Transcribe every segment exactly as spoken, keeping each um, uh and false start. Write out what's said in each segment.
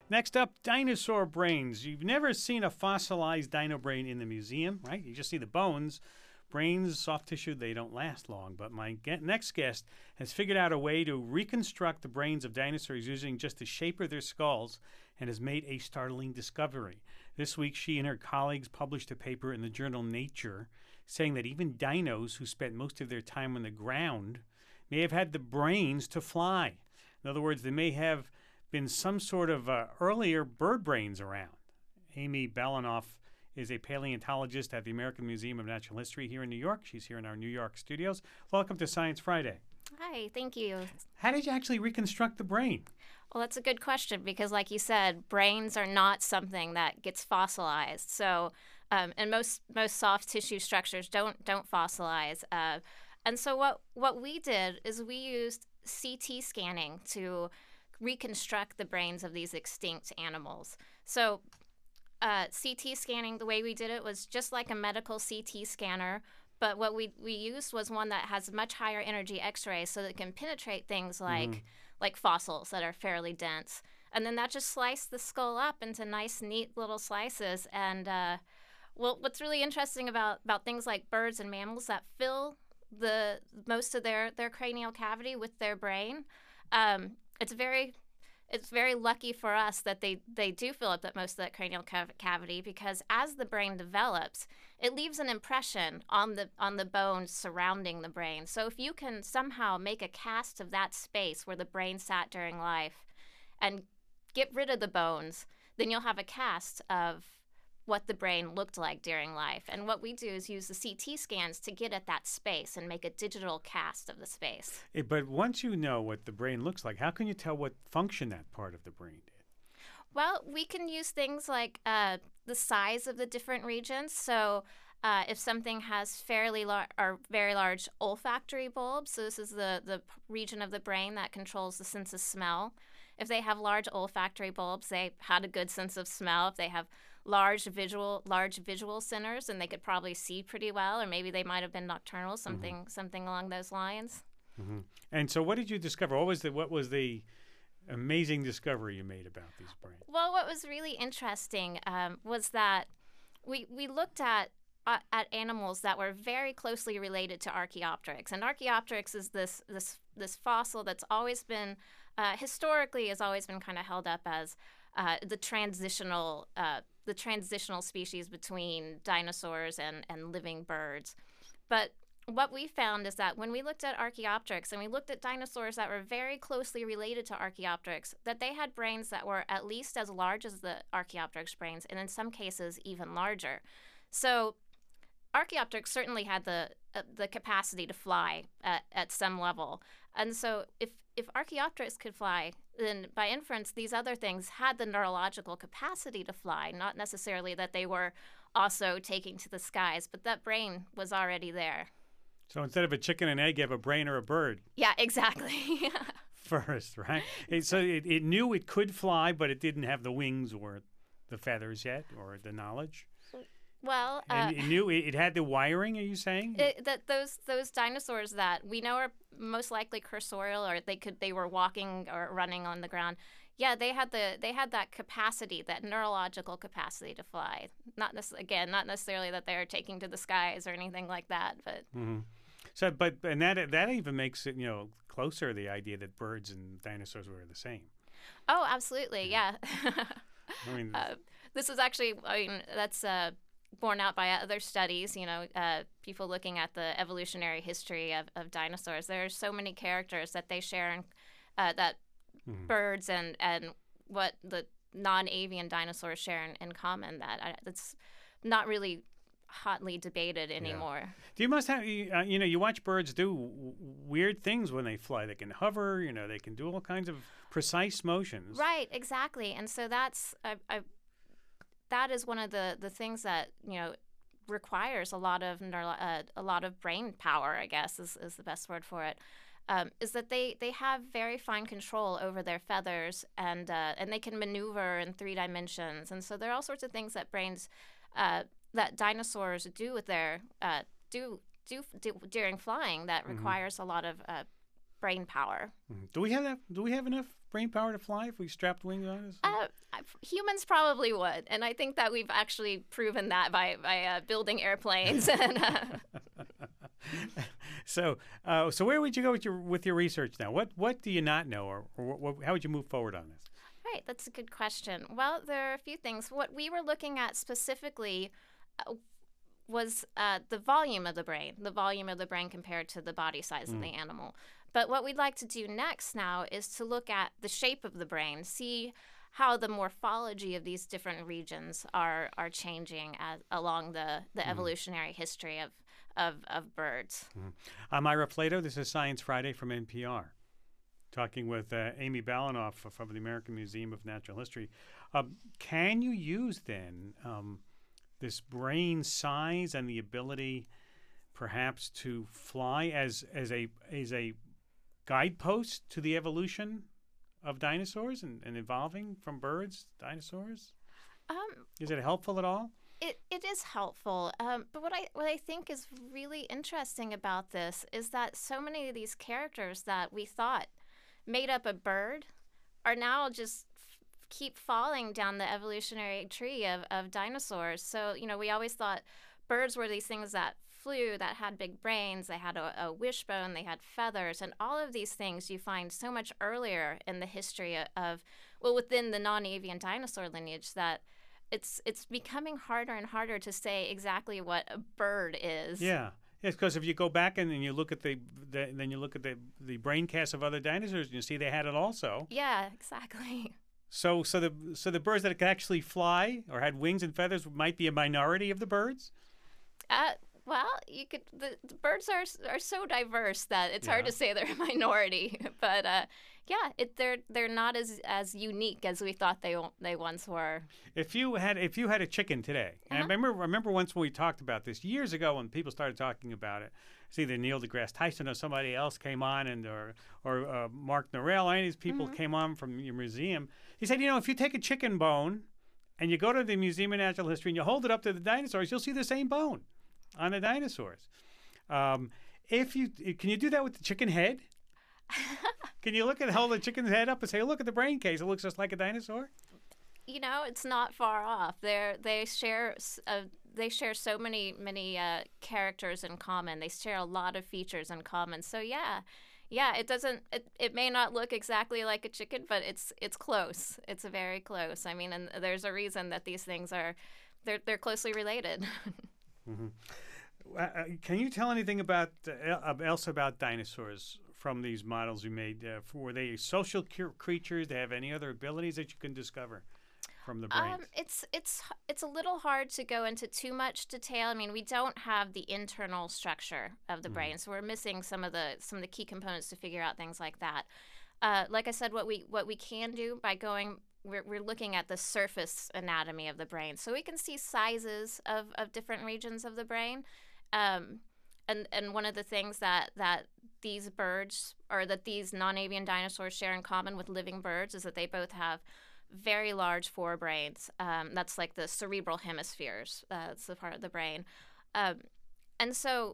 Next up, dinosaur brains. You've never seen a fossilized dino brain in the museum, right? You just see the bones. Brains, soft tissue, they don't last long. But my ge- next guest has figured out a way to reconstruct the brains of dinosaurs using just the shape of their skulls and has made a startling discovery. This week, she and her colleagues published a paper in the journal Nature saying that even dinos who spent most of their time on the ground may have had the brains to fly. In other words, there may have been some sort of uh, earlier bird brains around. Amy Balanoff is a paleontologist at the American Museum of Natural History here in New York. She's here in our New York studios. Welcome to Science Friday. Hi, thank you. How did you actually reconstruct the brain? Well, that's a good question because, like you said, brains are not something that gets fossilized. So, um, and most most soft tissue structures don't don't fossilize. Uh, and so, what what we did is we used C T scanning to reconstruct the brains of these extinct animals. So. Uh, C T scanning, the way we did it was just like a medical C T scanner, but what we, we used was one that has much higher energy X-rays so that it can penetrate things like mm-hmm. like fossils that are fairly dense. And then that just sliced the skull up into nice, neat little slices. And uh, well, what's really interesting about, about things like birds and mammals that fill the most of their, their cranial cavity with their brain, um, it's very... It's very lucky for us that they, they do fill up that most of that cranial cav- cavity because as the brain develops, it leaves an impression on the on the bones surrounding the brain. So if you can somehow make a cast of that space where the brain sat during life and get rid of the bones, then you'll have a cast of what the brain looked like during life. And what we do is use the C T scans to get at that space and make a digital cast of the space. Hey, but once you know what the brain looks like, how can you tell what function that part of the brain did? Well, we can use things like uh, the size of the different regions. So uh, if something has fairly lar- or very large olfactory bulbs, so this is the, the region of the brain that controls the sense of smell. If they have large olfactory bulbs, they had a good sense of smell. If they have large visual large visual centers, then they could probably see pretty well, or maybe they might have been nocturnal, something mm-hmm. something along those lines. Mm-hmm. And so what did you discover? What was the what was the amazing discovery you made about these brains? Well, what was really interesting um, was that we we looked at uh, at animals that were very closely related to Archaeopteryx, and Archaeopteryx is this this this fossil that's always been uh, historically has always been kind of held up as uh, the transitional uh, the transitional species between dinosaurs and and living birds, but what we found is that when we looked at Archaeopteryx and we looked at dinosaurs that were very closely related to Archaeopteryx, that they had brains that were at least as large as the Archaeopteryx brains, and in some cases even larger. So Archaeopteryx certainly had the uh, the capacity to fly at, at some level. And so if, if Archaeopteryx could fly, then by inference, these other things had the neurological capacity to fly, not necessarily that they were also taking to the skies, but that brain was already there. So instead of a chicken and egg, you have a brain or a bird. Yeah, exactly. First, right? It, so it, it knew it could fly, but it didn't have the wings or the feathers yet or the knowledge. Well, uh, and it knew it, it had the wiring. Are you saying it, that those those dinosaurs that we know are most likely cursorial, or they could they were walking or running on the ground? Yeah, they had the they had that capacity, that neurological capacity to fly. Not nec- again, not necessarily that they are taking to the skies or anything like that, but. Mm-hmm. So, but and that that even makes it you know closer the idea that birds and dinosaurs were the same. Oh, absolutely, yeah. I mean, uh, this is actually I mean that's. Uh, borne out by other studies, you know, uh, people looking at the evolutionary history of, of dinosaurs. There are so many characters that they share, in, uh, that mm-hmm. birds and, and what the non-avian dinosaurs share in, in common, that I, it's not really hotly debated anymore. Yeah. Do you must have, uh, you know, you watch birds do w- weird things when they fly. They can hover, you know, they can do all kinds of precise motions. Right, exactly. And so that's, I, I that is one of the, the things that, you know, requires a lot of neuro, uh, a lot of brain power, I guess is, is the best word for it, um, is that they, they have very fine control over their feathers and uh, and they can maneuver in three dimensions. And so there are all sorts of things that brains, uh, that dinosaurs do with their, uh, do, do, do during flying that requires mm-hmm. a lot of uh, brain power. Mm-hmm. Do we have that? Do we have enough brain power to fly if we strapped wings on us? Uh, humans probably would, and I think that we've actually proven that by by uh, building airplanes. and, uh... so, uh, so where would you go with your with your research now? What what do you not know, or, or what, how would you move forward on this? Right, that's a good question. Well, there are a few things. What we were looking at specifically uh, was uh, the volume of the brain, the volume of the brain compared to the body size mm. of the animal. But what we'd like to do next now is to look at the shape of the brain, see how the morphology of these different regions are are changing as, along the, the mm. evolutionary history of, of, of birds. Mm. I'm Ira Flatow. This is Science Friday from N P R. Talking with uh, Amy Balanoff from the American Museum of Natural History. Um, can you use, then, um, this brain size and the ability perhaps to fly as as a as a guidepost to the evolution of dinosaurs and, and evolving from birds to dinosaurs? Um, is it helpful at all? It it is helpful, um, but what I what I think is really interesting about this is that so many of these characters that we thought made up a bird are now just f- keep falling down the evolutionary tree of, of dinosaurs. So, you know, we always thought birds were these things that flew, that had big brains, they had a, a wishbone, they had feathers, and all of these things you find so much earlier in the history of, of well, within the non-avian dinosaur lineage that it's it's becoming harder and harder to say exactly what a bird is. Yeah. Yes, because if you go back and then you look at the, the then you look at the the brain cast of other dinosaurs, and you see they had it also. Yeah, exactly. So so the so the birds that could actually fly or had wings and feathers might be a minority of the birds. Uh, well, you could. The, the birds are are so diverse that it's yeah. hard to say they're a minority. But uh, yeah, it, they're they're not as, as unique as we thought they they once were. If you had if you had a chicken today, uh-huh. and I remember remember once when we talked about this years ago when people started talking about it. It's either Neil deGrasse Tyson or somebody else came on, and or or uh, Mark Norell. Any of these people mm-hmm. came on from your museum. He said, you know, if you take a chicken bone and you go to the Museum of Natural History and you hold it up to the dinosaurs, you'll see the same bone on the dinosaurs. Um, if you can you do that with the chicken head? Can you look at hold the chicken's head up and say, look at the brain case? It looks just like a dinosaur. You know, it's not far off. They they share uh, they share so many many uh, characters in common. They share a lot of features in common. So yeah, yeah. It doesn't. It, it may not look exactly like a chicken, but it's it's close. It's very close. I mean, and there's a reason that these things are they're they're closely related. mm-hmm. uh, can you tell anything about uh, else about dinosaurs from these models you made? Uh, were they social cu- creatures? Do they have any other abilities that you can discover from the brain? Um, it's it's it's a little hard to go into too much detail. I mean, we don't have the internal structure of the mm. brain, so we're missing some of the some of the key components to figure out things like that. Uh, like I said, what we what we can do by going, we're we're looking at the surface anatomy of the brain, so we can see sizes of, of different regions of the brain. Um, and and one of the things that that these birds or that these non-avian dinosaurs share in common with living birds is that they both have very large forebrains. Um, that's like the cerebral hemispheres. Uh, that's the part of the brain. Um, and so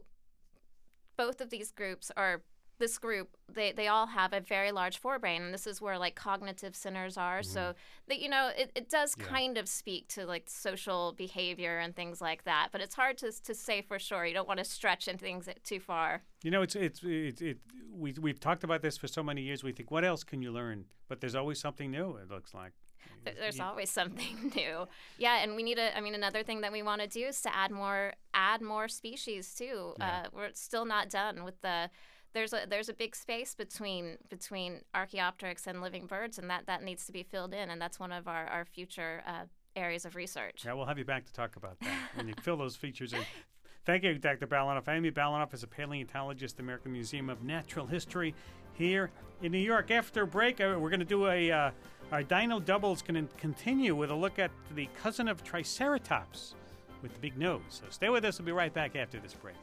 both of these groups, or this group, they, they all have a very large forebrain, and this is where like cognitive centers are. Mm-hmm. So that, you know, it, it does yeah. kind of speak to like social behavior and things like that, but it's hard to to say for sure. You don't want to stretch in things too far. You know, it's it's it, it we we've talked about this for so many years. We think, what else can you learn? But there's always something new. It looks like. There's always something new. Yeah, and we need a, I mean, another thing that we want to do is to add more, add more species too. Yeah. Uh, we're still not done with the, there's a there's a big space between between Archaeopteryx and living birds, and that, that needs to be filled in, and that's one of our, our future uh, areas of research. Yeah, we'll have you back to talk about that when you fill those features in. Thank you, Doctor Balanoff. Amy Balanoff is a paleontologist, American Museum of Natural History here in New York. After break, uh, we're going to do a, uh, our Dino Double is going to continue with a look at the cousin of Triceratops with the big nose. So stay with us. We'll be right back after this break.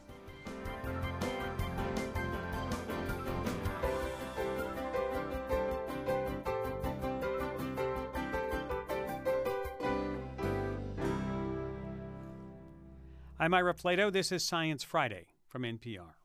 I'm Ira Flatow. This is Science Friday from N P R.